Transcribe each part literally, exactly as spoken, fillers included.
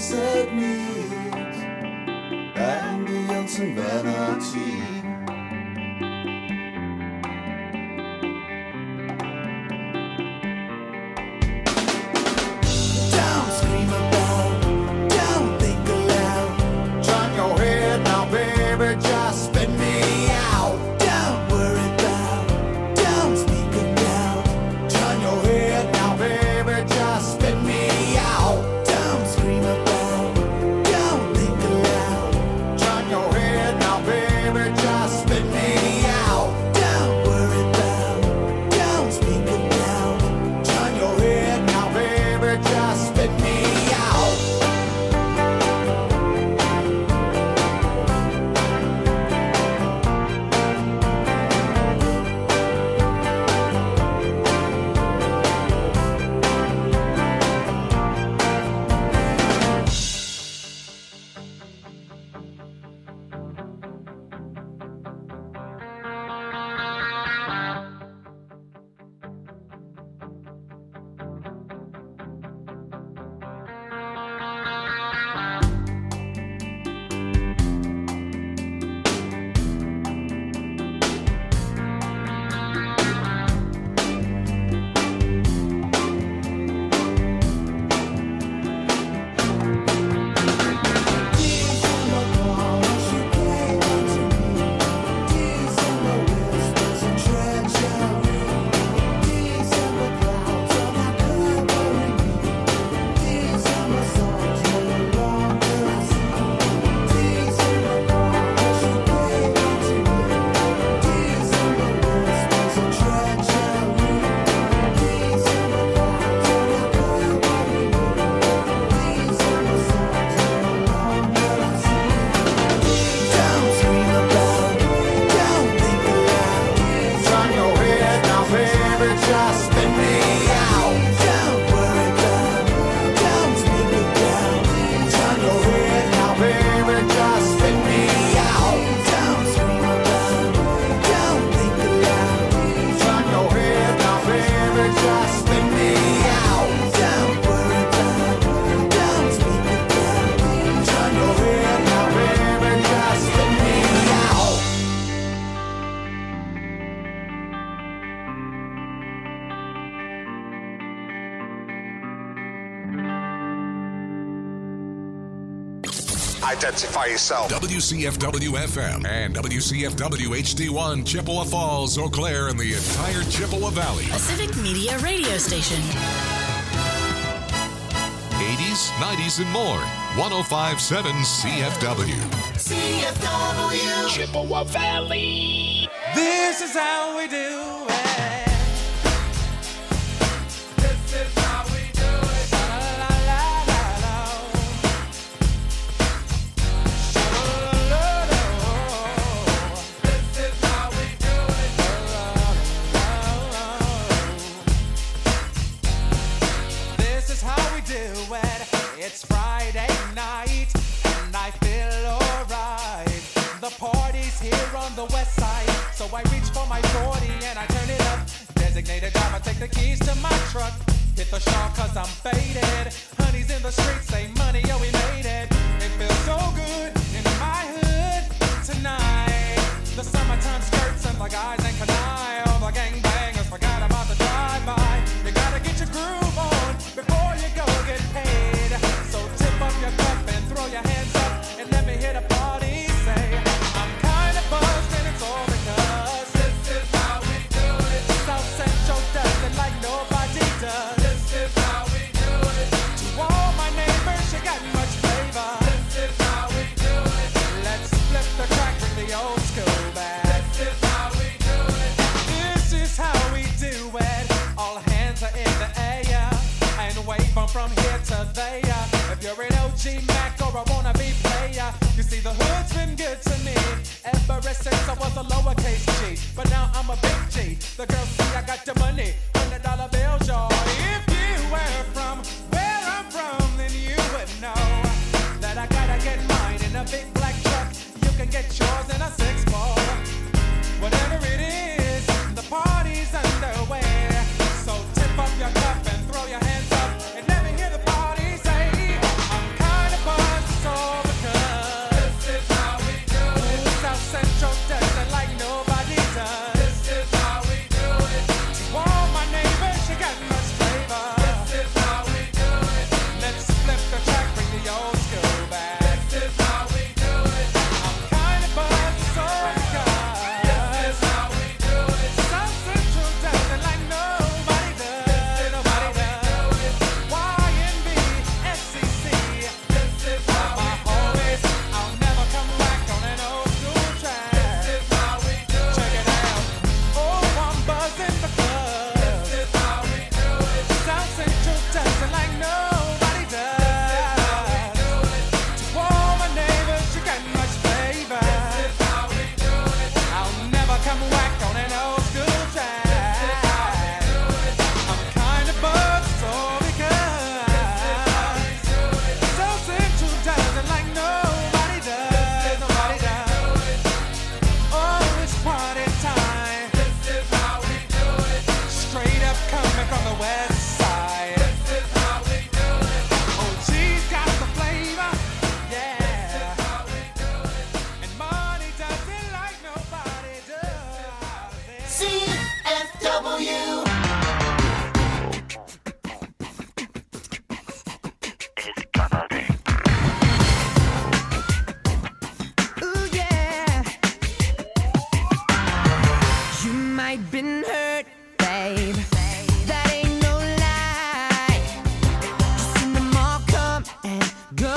said nicht, ambience and vanity. Don't scream about, don't think aloud. Turn your head now, baby, just spin me out. Don't worry about, don't speak aloud. Turn your head now, baby, just spin me out. Don't scream about, don't think aloud. Turn your head now, baby, just spin me out. Don't worry about, don't speak aloud. Turn your head now, baby, just spin me out. Don't scream about, don't think aloud. Turn your head now, baby, just spin me out. Don't worry about, don't speak aloud. Turn your head now, baby, just spin me out. Don't scream about, don't think aloud. Turn your head now, baby, just spin me out. Don't worry about, don't speak aloud. Turn your head now, baby, just spin me out. Identify yourself. W C F W F M and W C F W H D one, Chippewa Falls, Eau Claire, and the entire Chippewa Valley. A civic media radio station. eighties, nineties, and more. one oh five point seven C F W. C F W. Chippewa Valley. This is how we do it. This is how we do it. La la la la la. Sha-la-la-la-la. This is how we do it. La-la-la-la. This is how we do it. It's Friday night and I feel alright. The party's here on the west side, so I reach for my forty and I turn it up. Designated driver, take the keys to my truck. Hit the shawl cause I'm faded. Honey's in the streets, say money, yo, we made it. It feels so good in my hood tonight. The summertime skirts and the guys ain't canine. All the gangbangers forgot about the drive-by. You gotta get your groove on before you go get paid. So tip up your cup and throw your hands up and let me hit a party. Say, I'm kinda buzzed and it's all because this is how we do it. South Central does it like nobody does. This is how we do it. To all my neighbors, you got much flavor. This is how we do it. Let's flip the crack with the old school bag. This is how we do it. This is how we do it. All hands are in the air and wave 'em from here to there. If you're an O G Mac or a wannabe player, you see the hood's been good to me ever since I was a lowercase G. But now I'm a big G. The girls see I got the money, hundred dollar bills, y'all. If you were from where I'm from, then you would know that I gotta get mine in a big black truck. You can get yours in a six ball. Whatever it is, the party's underway. So tip up your cup and throw your hands up and let me hear the party say, I'm kinda nobody does. To all my neighbors, you got much flavor. I'll never come whack on an old school track. I'm kind of buzzed, so because so Central does it like nobody does, nobody does. Oh, it's party time. Straight up coming from the west side. Oh, she's got the flavor, yeah. And money does it like nobody does. C F W. Ooh, yeah. You might been hurt, babe. That ain't no lie. Just seen them all come and go.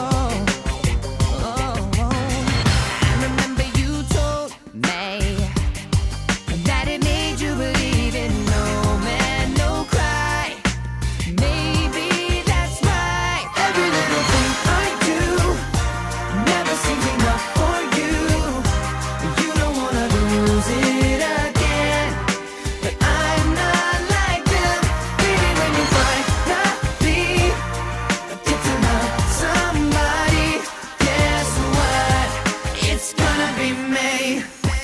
Oh, I remember you told me that it made you believe in no man, no cry. Maybe that's right. Every little thing I do never seems enough for you. You don't wanna lose it again, but I'm not like them. Baby, when you finally get to love somebody, guess what? It's gonna be me.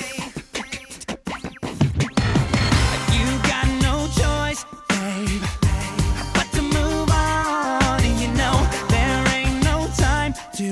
You got no choice, babe, but to move on. And you know there ain't no time to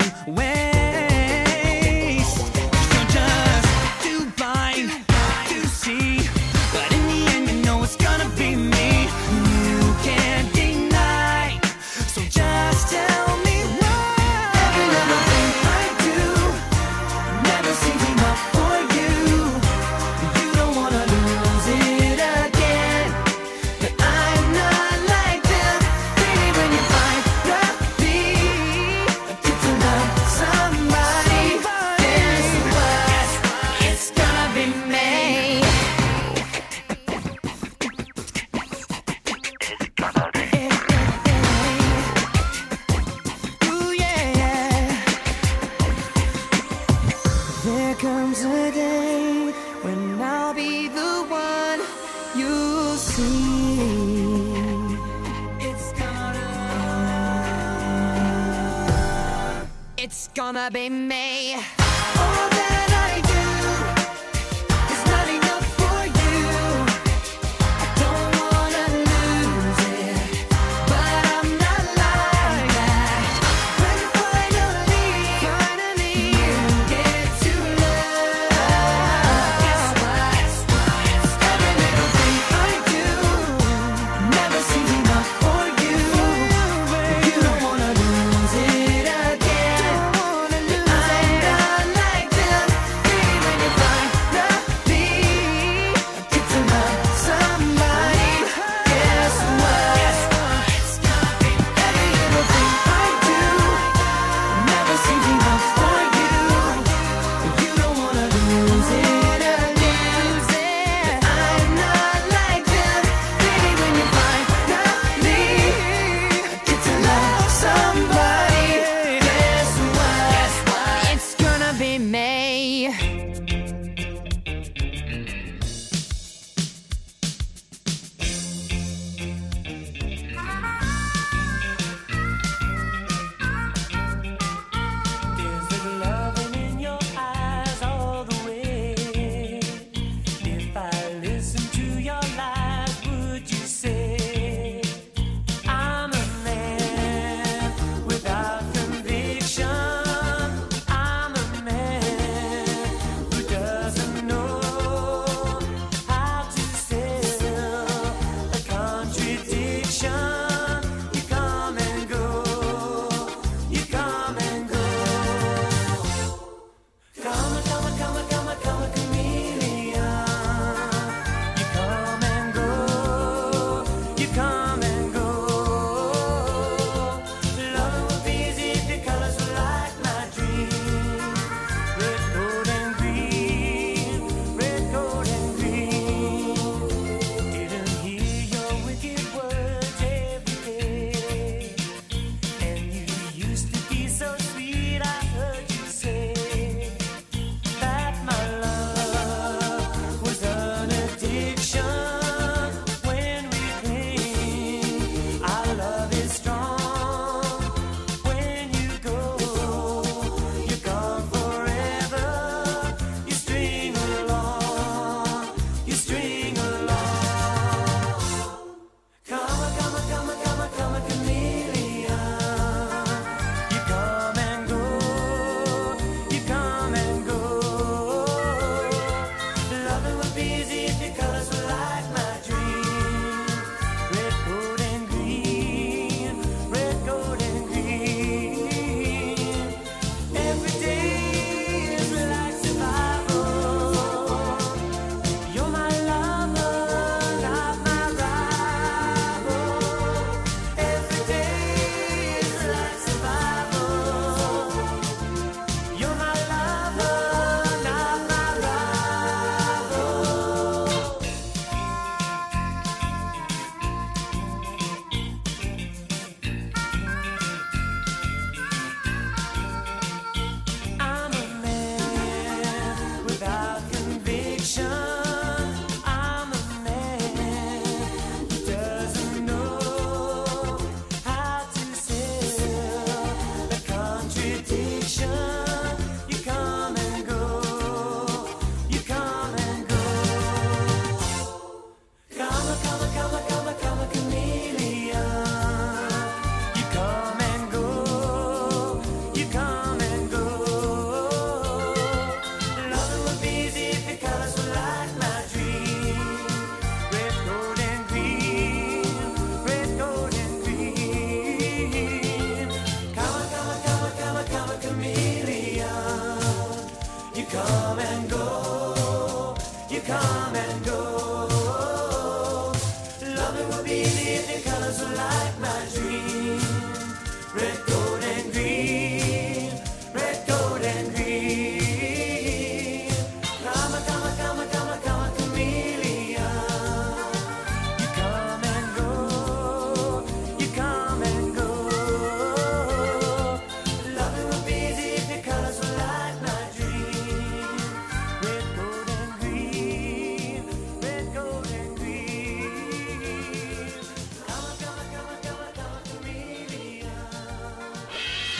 waste. You're just too blind to see, but in the end you know it's gonna be me. You can't deny, so just tell me why. Every little thing I do never seems enough for you. You don't wanna lose it again, but I'm not like them. Baby, when you finally get to love somebody, guess what? It's gonna be me. Ooh, yeah. There comes a day when I'll be the one you see. It's gonna, it's gonna be me. All that I do is not enough for you. I don't wanna lose it, but I'm not like that. When finally, finally you get to love, guess what? Every little thing I do never seems enough for you. You don't wanna lose it again. I'm not like them.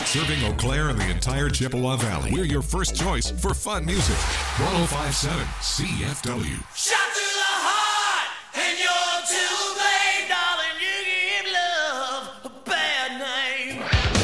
Serving Eau Claire and the entire Chippewa Valley. We're your first choice for fun music. one oh five point seven C F W. Shot through the heart, and you're to blame, darling. You give love a bad name.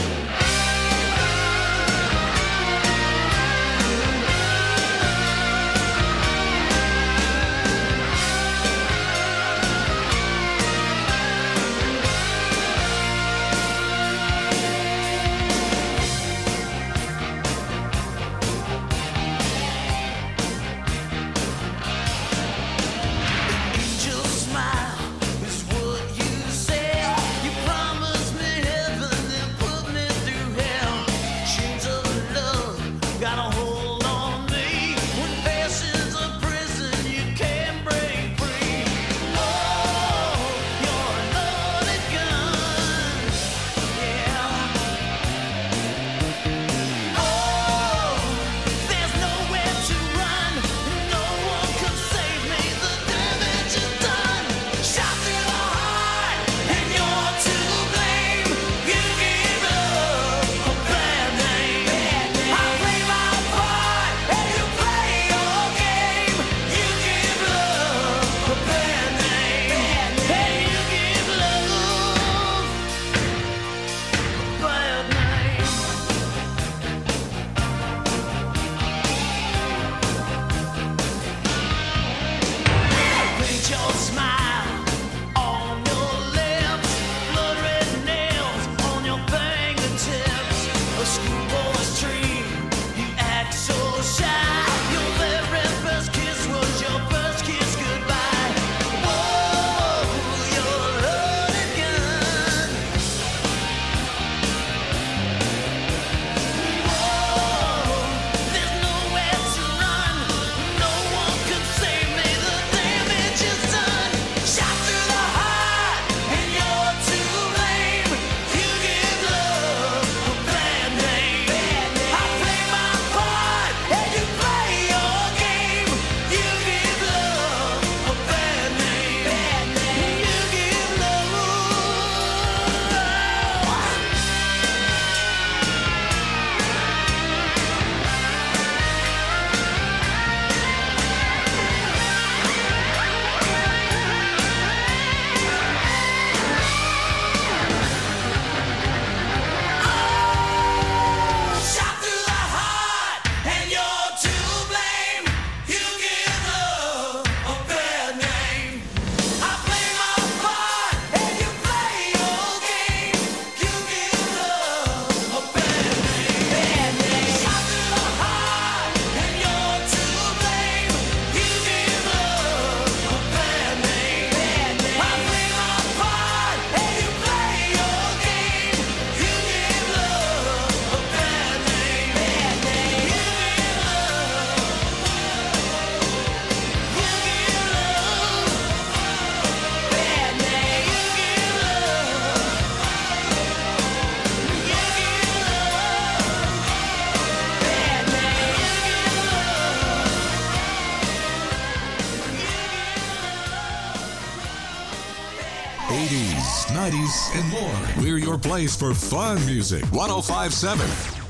eighties, nineties, and more. We're your place for fun music. one oh five point seven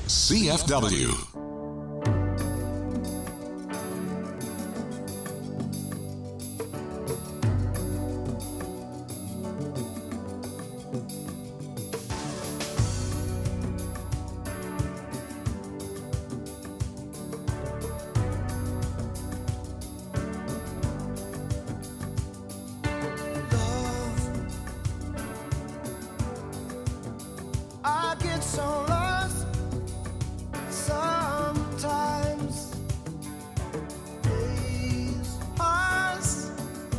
C F W. I get so lost sometimes. Days pass,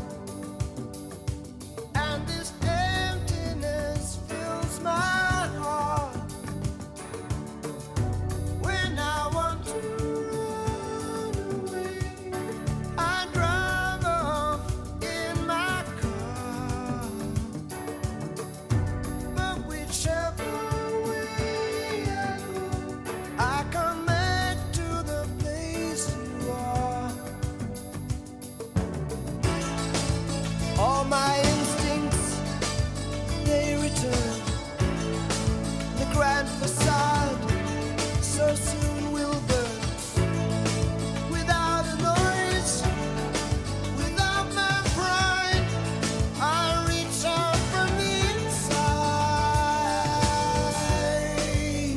and this emptiness fills my heart. When I want to run away, I drive off in my car. But whichever I come back to the place you are. All my instincts, they return. The grand facade so soon will burn without a noise, without my pride. I reach out from the inside.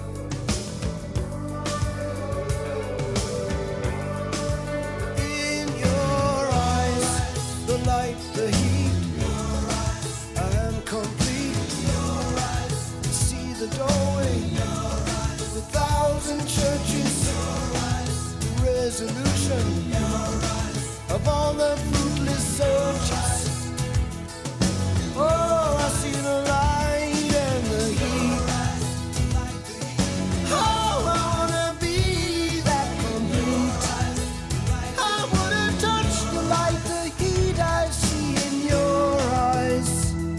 In your eyes, the light, the heat. I am complete. See the doorway, the thousand churches, the resolution of all the fruitless searches. Oh, I see the light and the heat. Oh, I wanna be that complete. I wanna touch the light, the heat I see in your eyes.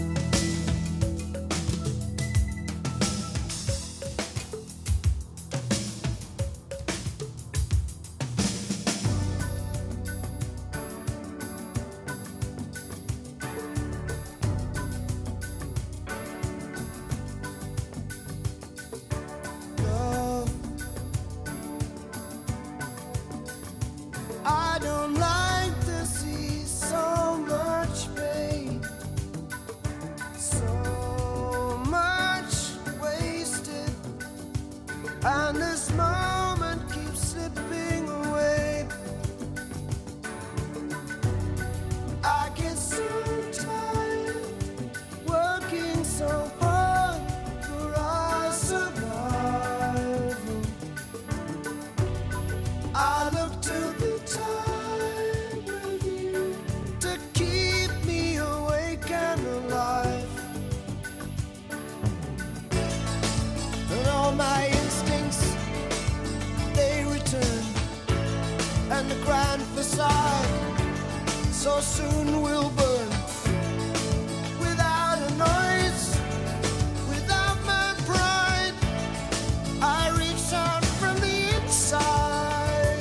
Love, I don't like to see so much pain, so much wasted, and this moment keeps slipping away. I get so tired working so hard for our survival. I look to the time with you to keep me awake and alive. And all my instincts, they return, and the grand facade so soon will burn without a noise, without my pride. I reach out from the inside.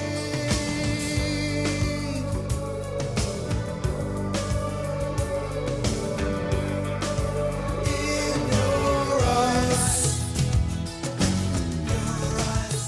In your eyes, your eyes,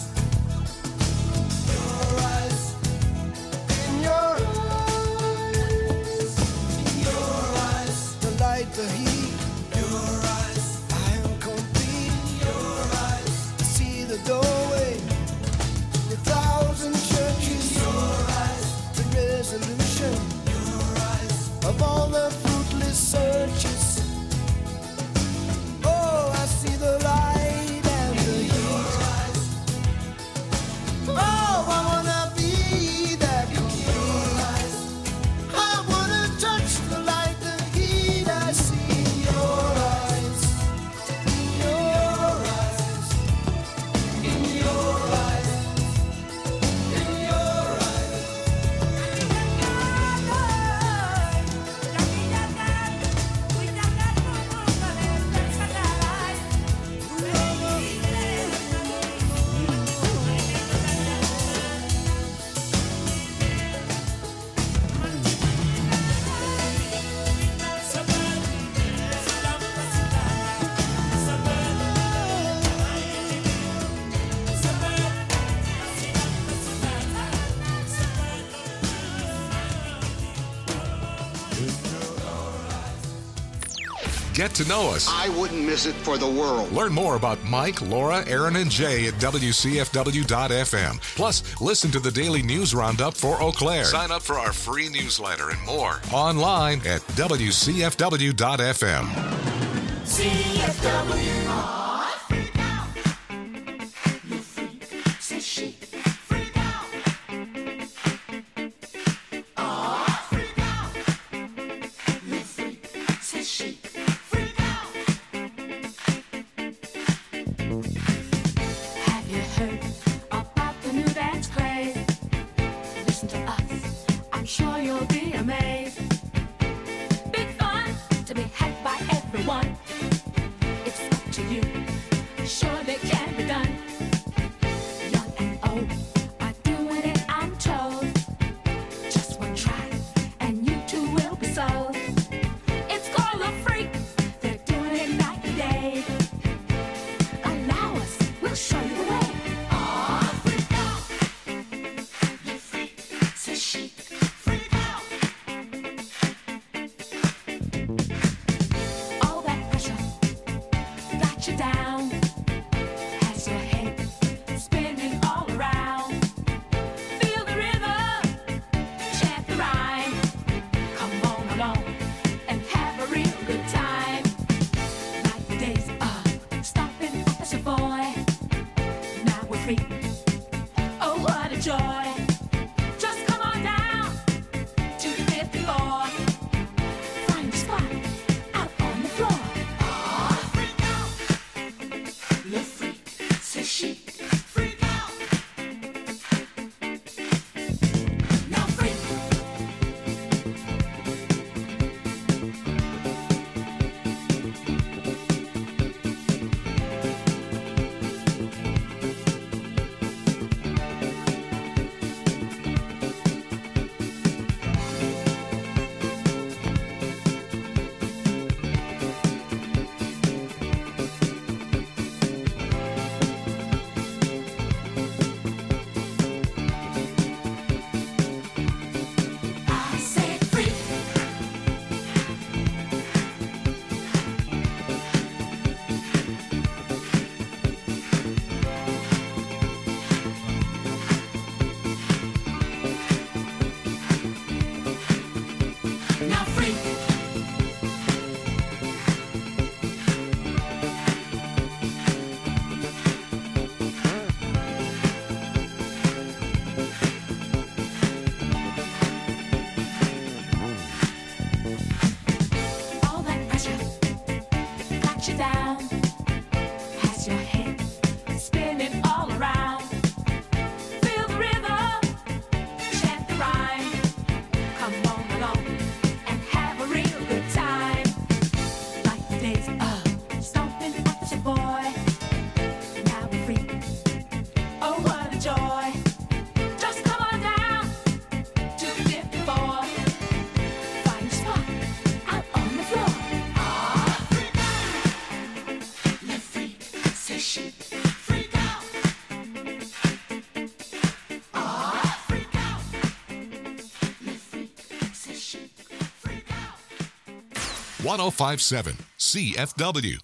your eyes, in your eyes, your eyes, the light, the heat, your eyes, I am complete, your eyes, see the doorway, the thousand churches, your eyes, the resolution, your eyes, of all the fruitless searches. Oh, I see the light and the heat. Oh, I wanna be that complete. I wanna touch the light, the heat I see in your eyes. In your eyes. In your eyes. In your eyes. Get to know us. I wouldn't miss it for the world. Learn more about Mike, Laura, Aaron, and Jay at W C F W dot F M. Plus, listen to the daily news roundup for Eau Claire. Sign up for our free newsletter and more online at W C F W dot F M. C F W. Have you heard about the new dance craze? Listen to us, I'm sure you'll be amazed. Big fun to be had by everyone. It's up to you, surely can be done. Young and old are doing it, I'm told. Just one try, and you too will be sold. It's called a freak, they're doing it night and day. Allow us, we'll show you the way. chic, freak out. Ah, freak out. Le freak, c'est chic, freak out. one oh five point seven C F W.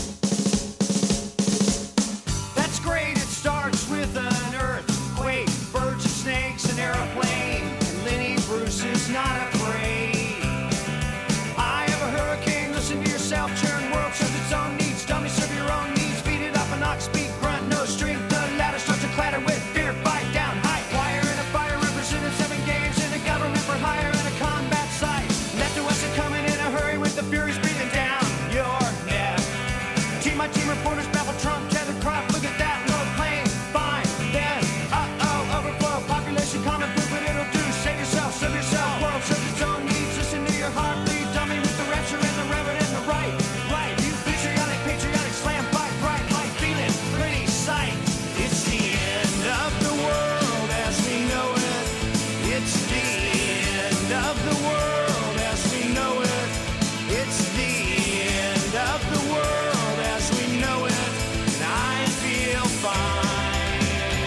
That's great, it starts with an earthquake, birds and snakes, an airplane, and Lenny Bruce is not afraid. I have a hurricane, listen to yourself, churn, world serves its own needs, dummy serve your own needs, beat it up an ox, speak, grunt, no strength, the ladder starts to clatter with fear, bite down, high wire and a fire, represented seven games in a government for hire and a combat site. Left to us are coming in a hurry with the furies breathing down your neck. Team my team reporters babble Trump, tether crop, look at that, no plane, fine, then, uh-oh, overflow, population common poop, but it'll do, save yourself, serve yourself, world serves its own needs, listen to your heart, bleed, dummy with the rapture and the reverend and the right, right, you patriotic, patriotic, slam, fight, bright, light, feeling, pretty sight. It's the end of the world as we know it, it's the end of the world as we know it, it's the end of the world as we know it, and I feel fine.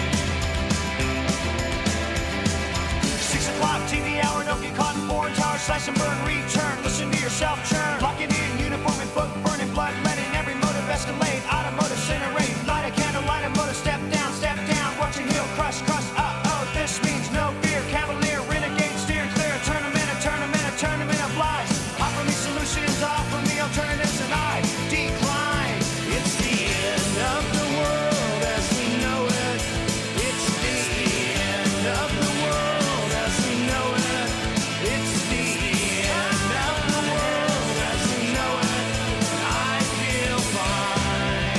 Six o'clock T V hour, don't get caught in foreign tower, slash and burn, return, listen to yourself churn, lock it in, uniform and book, burning blood, letting every motive escalate, automotive incinerate, light a candle, light a motor, step down, step down, watching heel crush, crush, uh-oh, this means no fear, cavalier, renegade, steer clear, a tournament, a tournament, a tournament of lies, offer me solutions, offer me alternatives, and I decline. It's the end of the world as we know it, it's the end of the world as we know it, it's the end of the world as we know it, and I feel fine.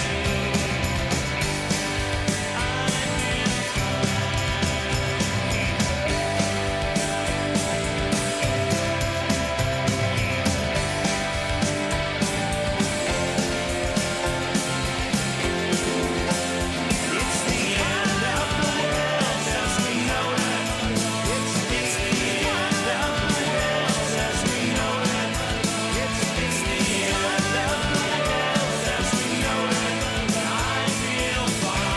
It's the end of the world as we know it, it's the end of the world as we know it, it's the end of the world as we know it, and I feel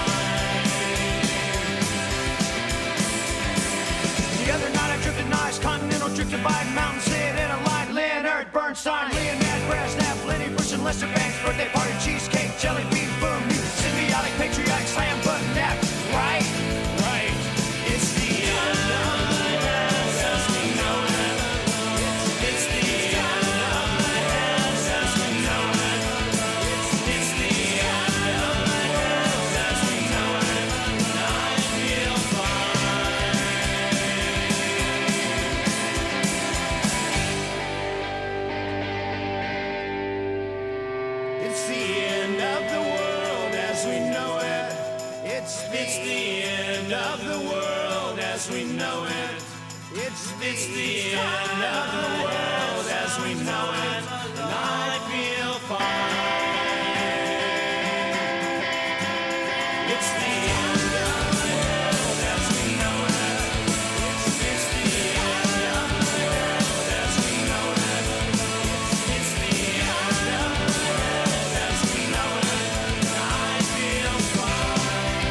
fine. The other night I drifted nice, continental drifted by mountain, sit in a line, Leonard Bernstein, Leonard Brezhnev, Lenny Bruce and Lester Banks, birthday party, cheesecake, jelly bean, boom, you symbiotic, patriotic, slam, button, neck, right, right, it's the end of the world as we know it, it's, it's the end of the world as we know it, it's, it's the end of the world as we know it, and I feel fine. It's the end of the world as we know it. It's the, it's the end of the world as we know it. It's, it's the end of the world as we know it. And I feel fine. It's the end of the world as we know it. It's, it's the end of the world as we know it. It's, it's the end of the world as we know it. And I feel fine.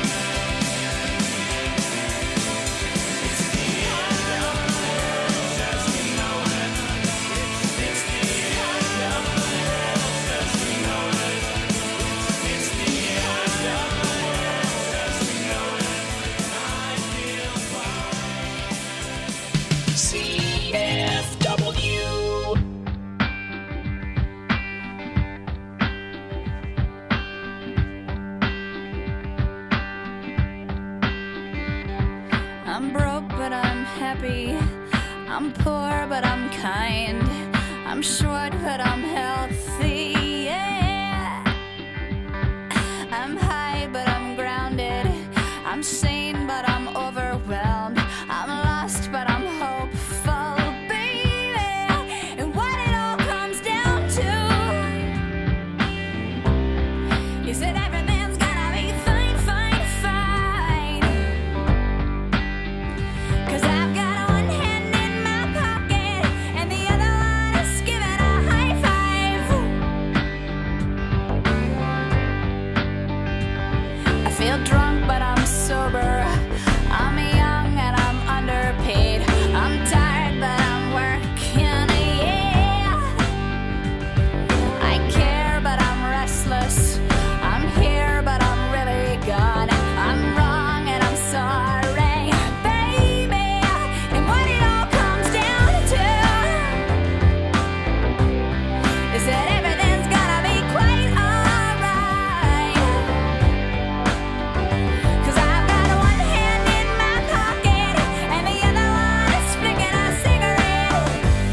It's the end of the world as we know it. It's, it's the end of the world as we know it. It's, it's the end of the world as we know it. And I feel fine. C F W. I'm broke, but I'm happy. I'm poor, but I'm kind. I'm short, but I'm healthy. Yeah. I'm high, but I'm grounded. I'm sane, but I'm overwhelmed. I'm lost, but I'm hopeful, baby. And what it all comes down to is that everything's gonna be fine, fine, fine. 'Cause I've got one hand in my pocket and the other one is giving a high five. feel drunk, but I'm sober. I'm young and I'm underpaid. I'm tired, but I'm working, yeah. I care, but I'm restless. I'm here, but I'm really gone. I'm wrong and I'm sorry, baby. And what it all comes down to is that everything's gonna be quite alright. 'Cause I've got one hand in my pocket and the other one is flicking a cigarette.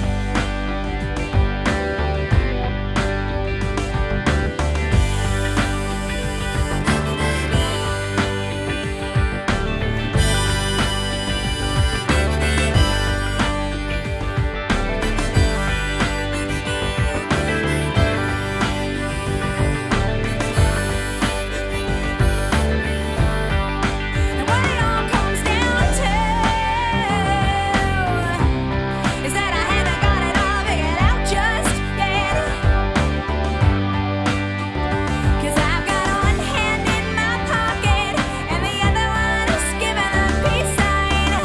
And what it all comes down to is that I haven't got it all figured out just yet. 'Cause I've got one hand in my pocket and the other one is giving a peace sign.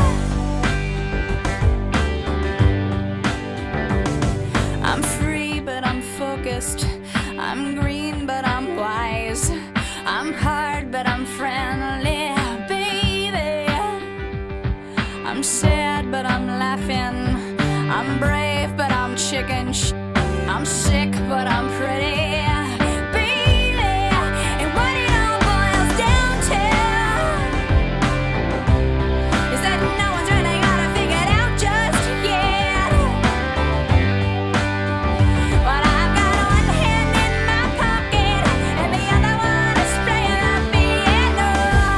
I'm free, but I'm focused. I'm green, but I'm wise. I'm hard, but I'm friendly, baby. I'm sad, but I'm laughing. I'm brave, but I'm chicken. Sh- I'm sick, but I'm pretty, baby. And what it all boils down to is that no one's really got it figured out just yet. But I've got one hand in my pocket and the other one is playing the piano.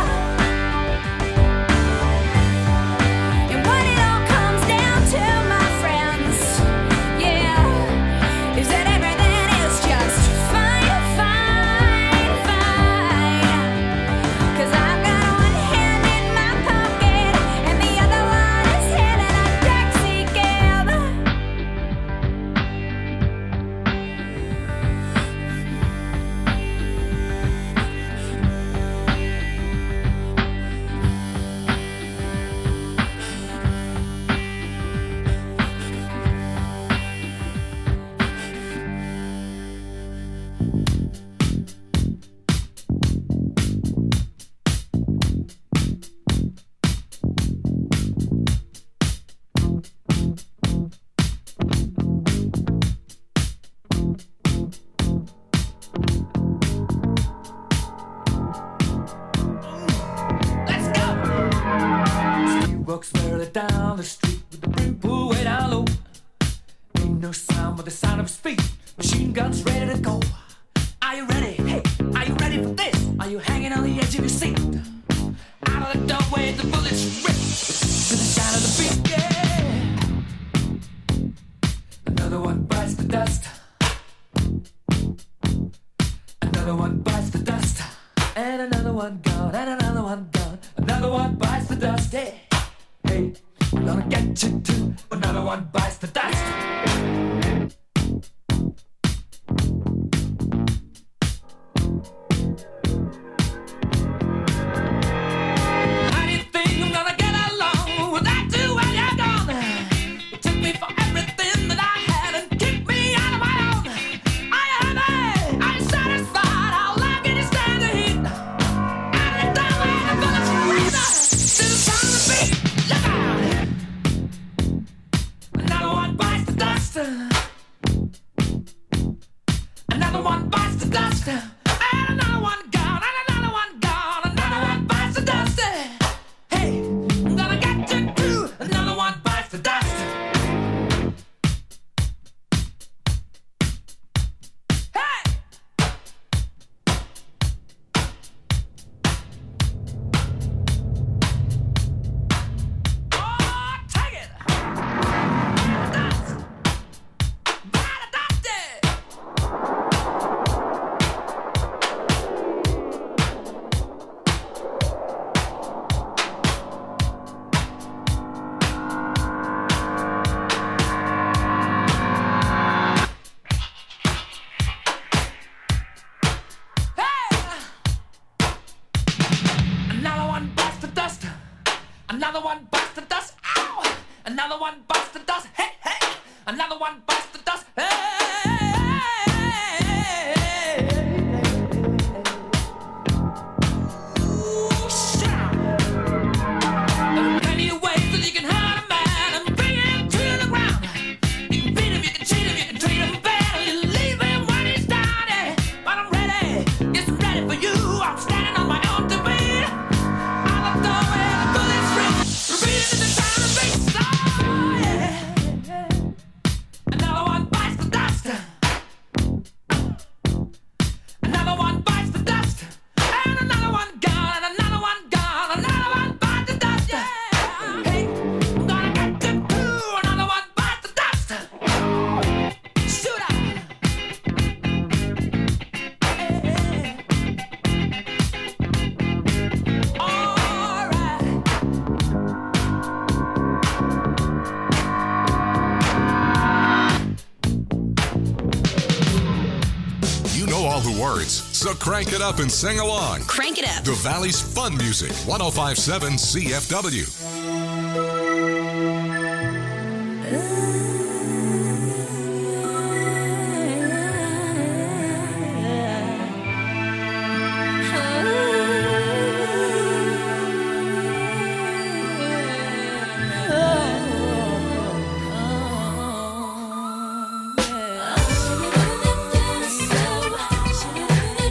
And what it all comes down to, my friends, yeah, is that everything is just fine, fine, fine. 'Cause I've got one hand in my pocket and the other one is hailing a taxi cab. Let's go! She walks further down the street with the brim pulled way down low. Ain't no sound but the sound of his feet. Machine guns ready to go. Are you ready? Hey, are you ready for this? Are you hanging on the edge of your seat? Out of the doorway, the bullets rip to the sound of the beat. Yeah. Another one bites the dust. Another one bites the dust. And another one gone. And another one gone. Another one bites the dust. Hey, hey, I'm gonna get you too. Another one bites the dust. How do you think I'm gonna get along without you when you're gone? You took me for everything that I had and kicked me out of my own. Are you happy? Are you satisfied? How long can you stand the heat? Out of the doorway, the bullets rip to the sound of the beat. Look out! Another one bites the dust. Another one bites the dust. Ow! Another one bites the dust. Hey, hey! Another one bites the dust. Hey! So crank it up and sing along. Crank it up. The Valley's fun music. one oh five point seven C F W.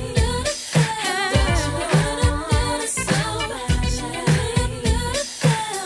So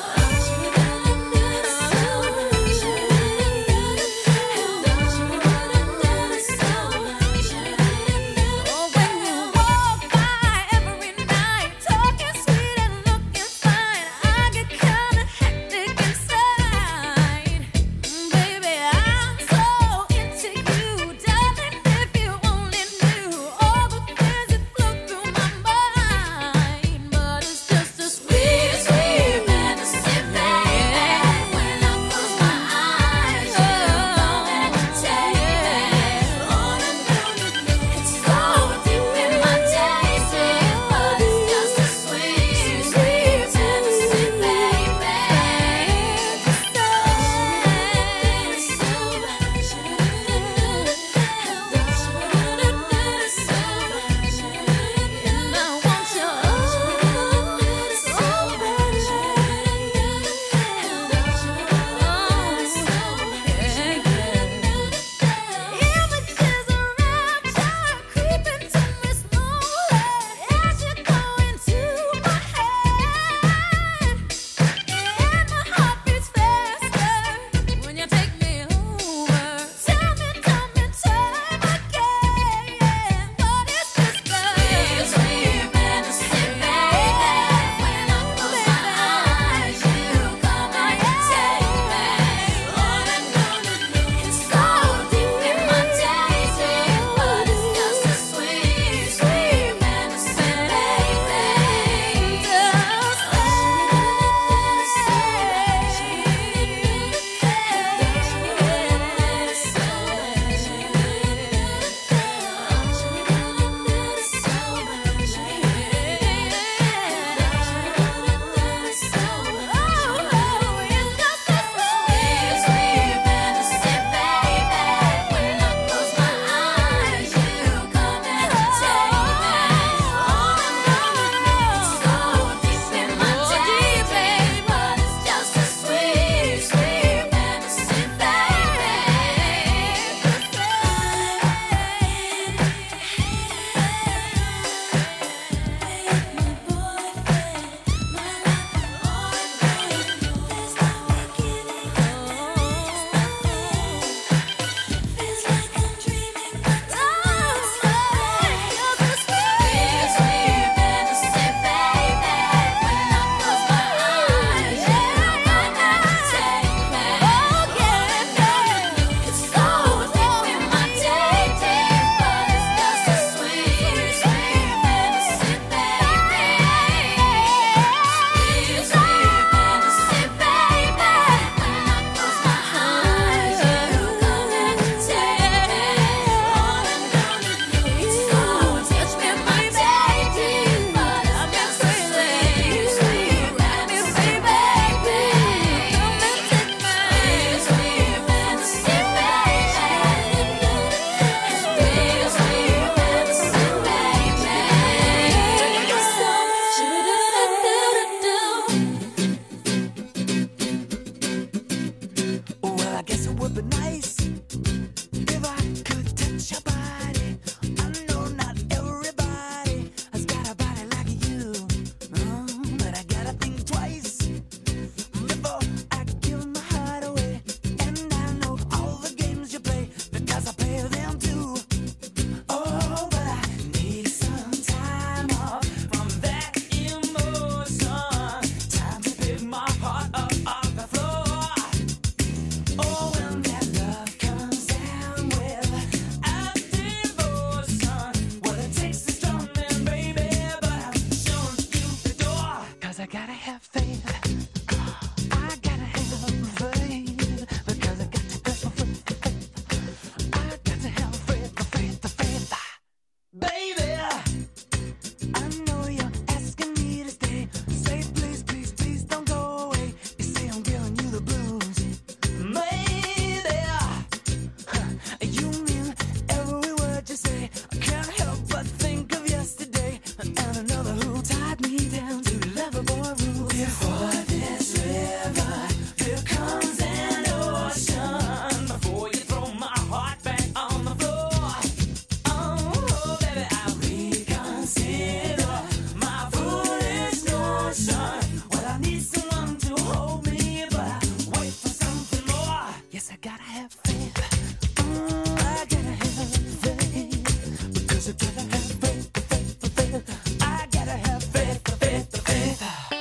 found another who tied me down to lover boy rules. Before this river, there comes an ocean. Before you throw my heart back on the floor. Oh, baby, I'll reconsider my foolish notion. Well, I need someone to hold me, but I wait for something more. Yes, I gotta have faith. Mm, I gotta have faith. Because I gotta have faith, faith, faith. I gotta have faith, faith, faith.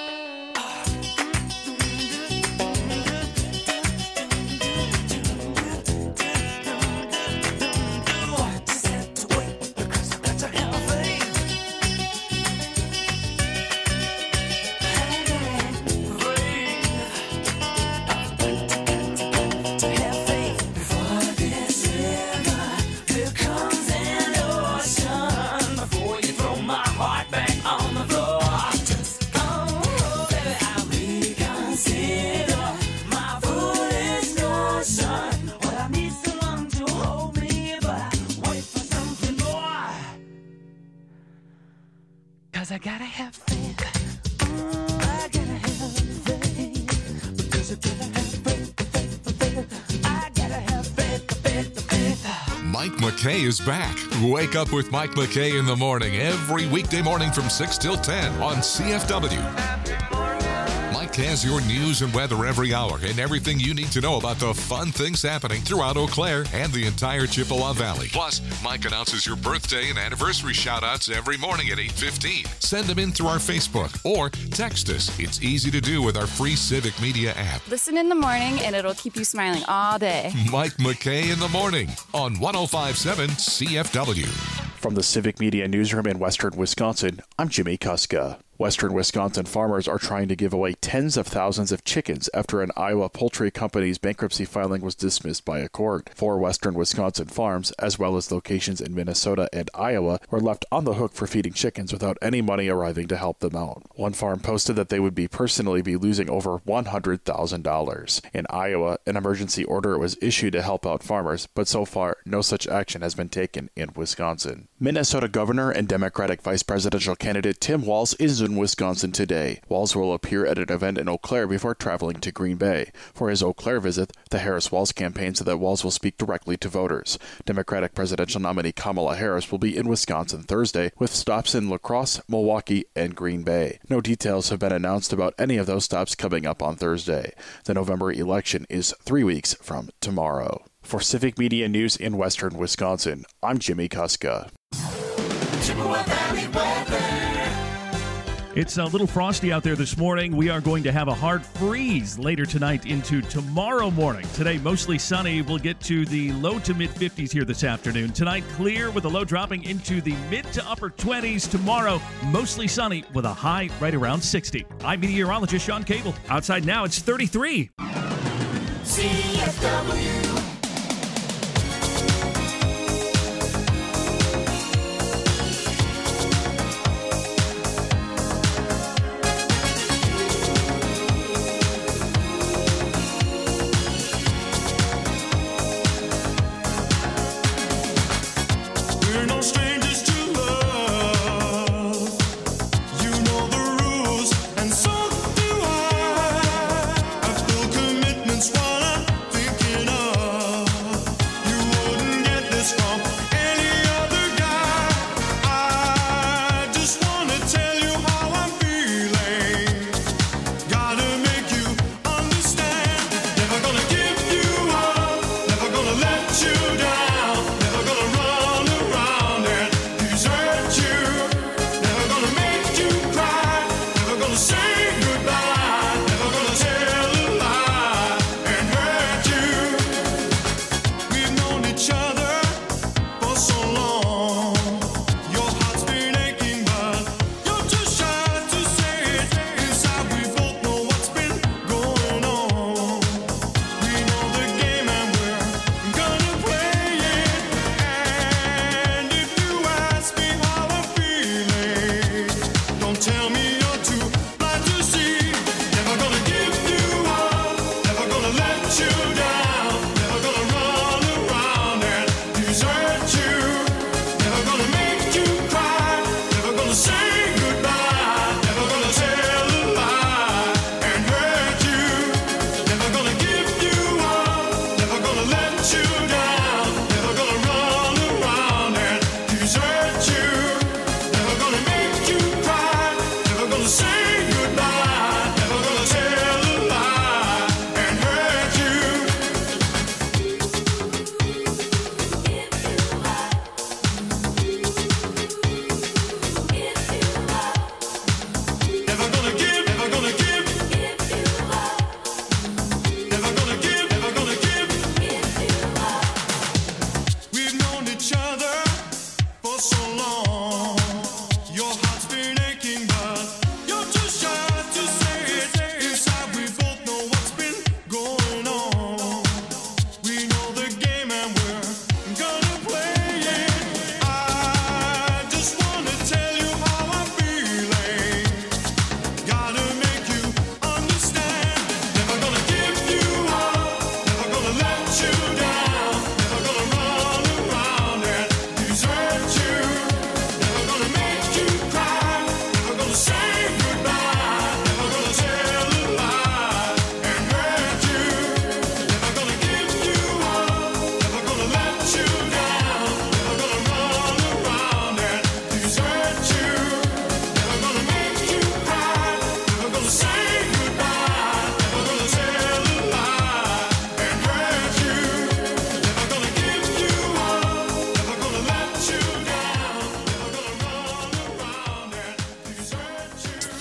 Just have to wait because I got to have faith. I gotta have faith. To have faith before this river, there comes an ocean. Before you throw my heart back on the floor. Just oh, baby, I'll reconsider my foolish notion. Well, I need someone to hold me, but I wait for something more. Cause I gotta have faith. Mm, I gotta have faith. Because I gotta have faith, faith, faith. I gotta have faith, faith, faith. Mike McKay is back. Wake up with Mike McKay in the morning every weekday morning from six till ten on C F W. Mike has your news and weather every hour and everything you need to know about the fun things happening throughout Eau Claire and the entire Chippewa Valley. Plus, Mike announces your birthday and anniversary shout-outs every morning at eight fifteen. Send them in through our Facebook or text us. It's easy to do with our free Civic Media app. Listen in the morning and it'll keep you smiling all day. Mike McKay in the morning on one oh five point seven C F W. From the Civic Media Newsroom in Western Wisconsin, I'm Jimmy Kuska. Western Wisconsin farmers are trying to give away tens of thousands of chickens after an Iowa poultry company's bankruptcy filing was dismissed by a court. Four Western Wisconsin farms, as well as locations in Minnesota and Iowa, were left on the hook for feeding chickens without any money arriving to help them out. One farm posted that they would be personally be losing over one hundred thousand dollars. In Iowa, an emergency order was issued to help out farmers, but so far, no such action has been taken in Wisconsin. Minnesota Governor and Democratic Vice Presidential candidate Tim Walz is in Wisconsin today. Walz will appear at an event in Eau Claire before traveling to Green Bay. For his Eau Claire visit, the Harris-Walz campaign said that Walz will speak directly to voters. Democratic presidential nominee Kamala Harris will be in Wisconsin Thursday, with stops in La Crosse, Milwaukee, and Green Bay. No details have been announced about any of those stops coming up on Thursday. The November election is three weeks from tomorrow. For Civic Media News in Western Wisconsin, I'm Jimmy Kuska. Chippewa Valley weather. It's a little frosty out there this morning. We are going to have a hard freeze later tonight into tomorrow morning. Today, mostly sunny. We'll get to the low to mid fifties here this afternoon. Tonight, clear with the low dropping into the mid to upper twenties. Tomorrow, mostly sunny with a high right around sixty. I'm meteorologist Sean Cable. Outside now, it's thirty-three. C F W. While I'm thinking of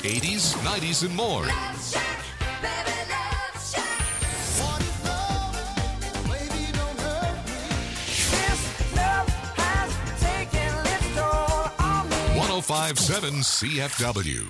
eighties, nineties, and more. one oh five point seven C F W.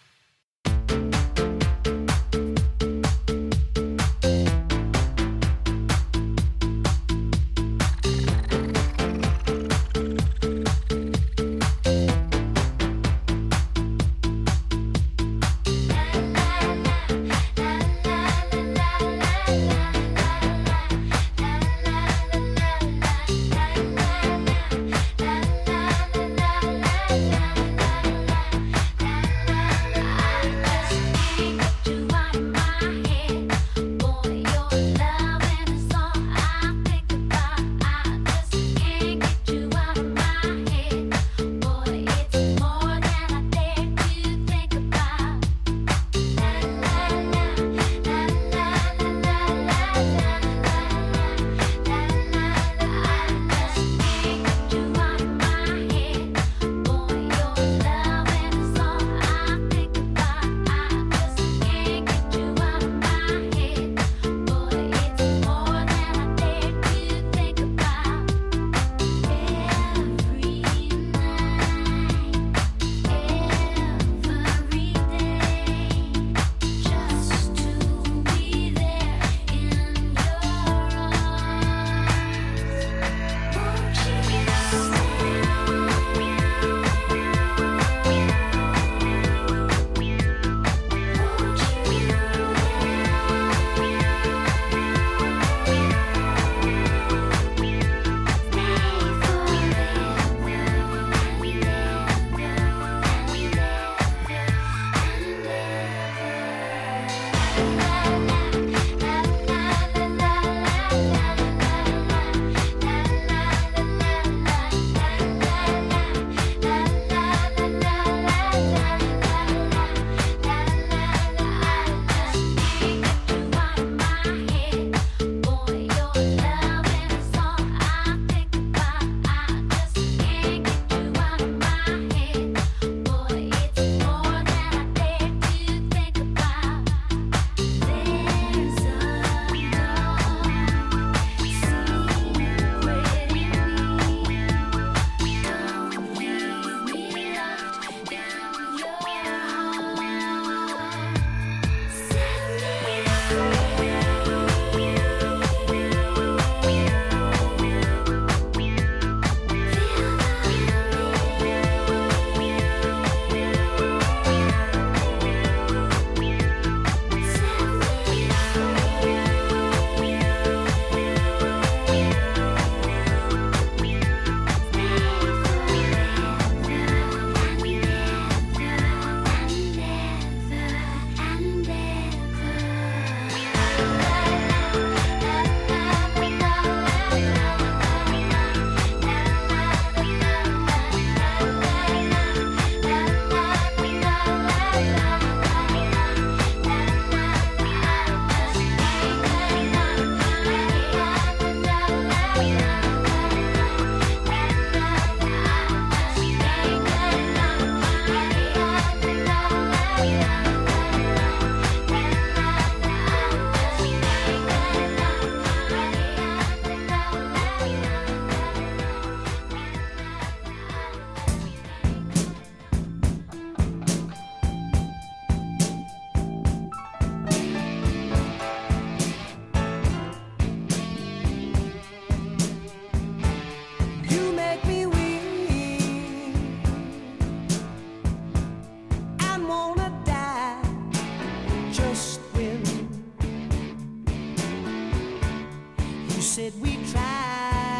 said we try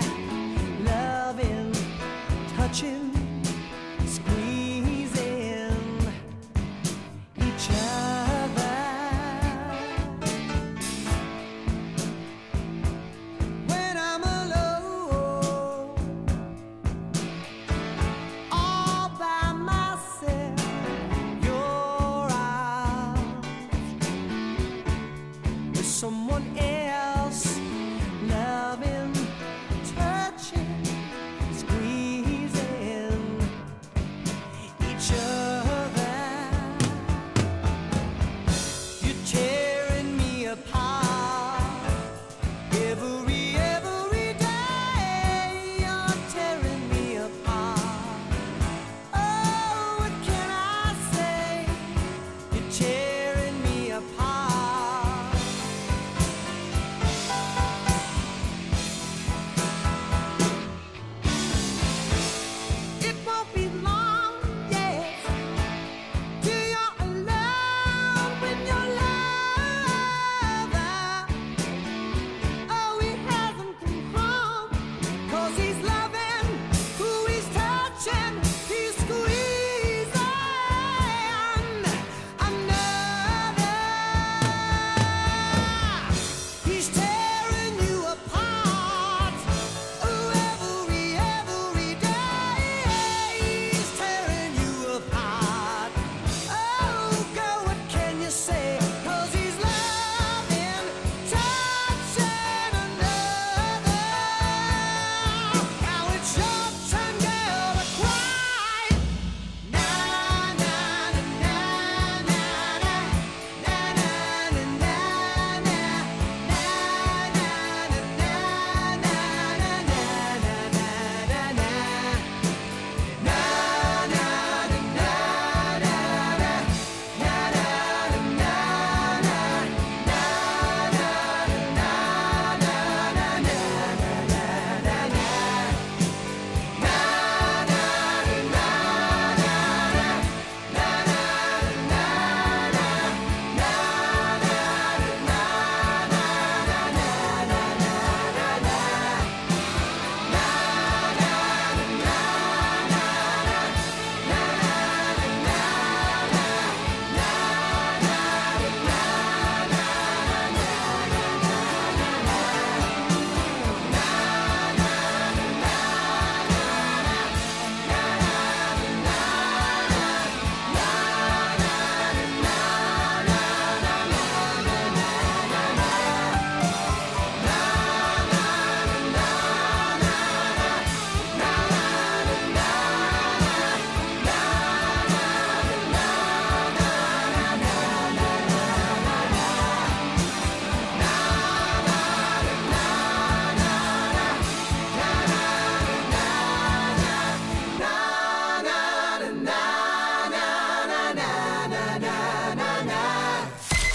loving, touching, squeezing each other. When I'm alone, all by myself, your arms with someone else loving.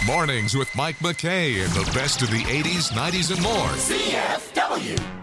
Mornings with Mike McKay and the best of the eighties, nineties, and more. C F W.